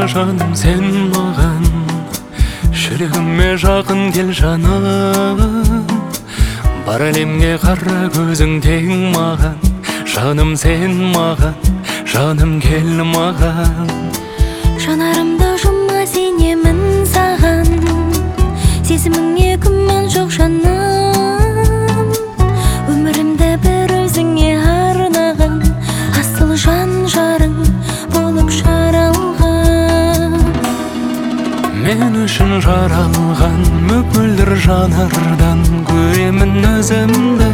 жаным сен маған, жүрегіме жақын кел жаным. Бар әлемге қара көзің тең маған, жаным сен маған, жаным кел маған. Жанарымда жұма сенемін саған, сезіміңе күмән жоқ жаным. Өмірімді бір өзіңе арнаған, асыл жан жарың болып жаралған. Мен үшін жаралған мөп-мөлдір жанардан көремін өзімді.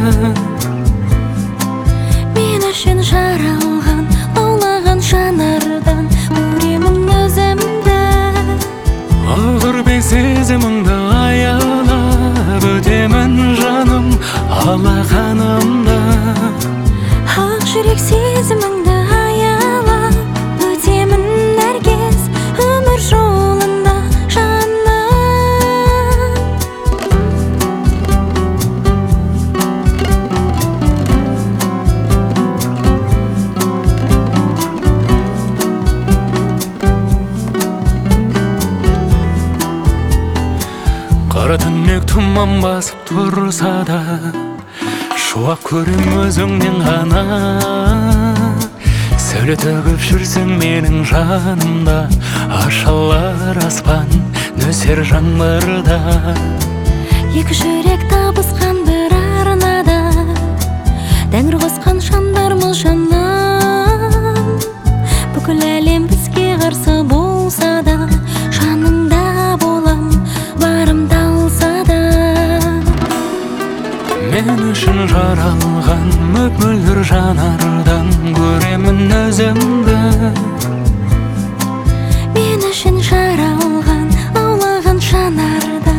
Мен үшін жаралған лаулаған жанардан көремін өзімді. Ağır сезіміңді аялап өтемін жаным алақанымда. Ақ жүрек сезіміңді аялап өтемін әркез өмір жолында жаным. Қара түнек тұман басып тұрса да, шуақ көрем өзіңнен ғана. Сәуле төгіп жүрсің менің жанымда, ашылар аспан нөсер жаңбырда. Екі жүрек табысқан бір арнада, тәңір қосқан жандармыз жаным. Бүкіл әлем бізге қарсы болса да, жаныңда болам барымды алса да. Мен үшін жаралған мөп-мөлдір жанардан көремін өзімді. Мен үшін жаралған лаулаған жанардан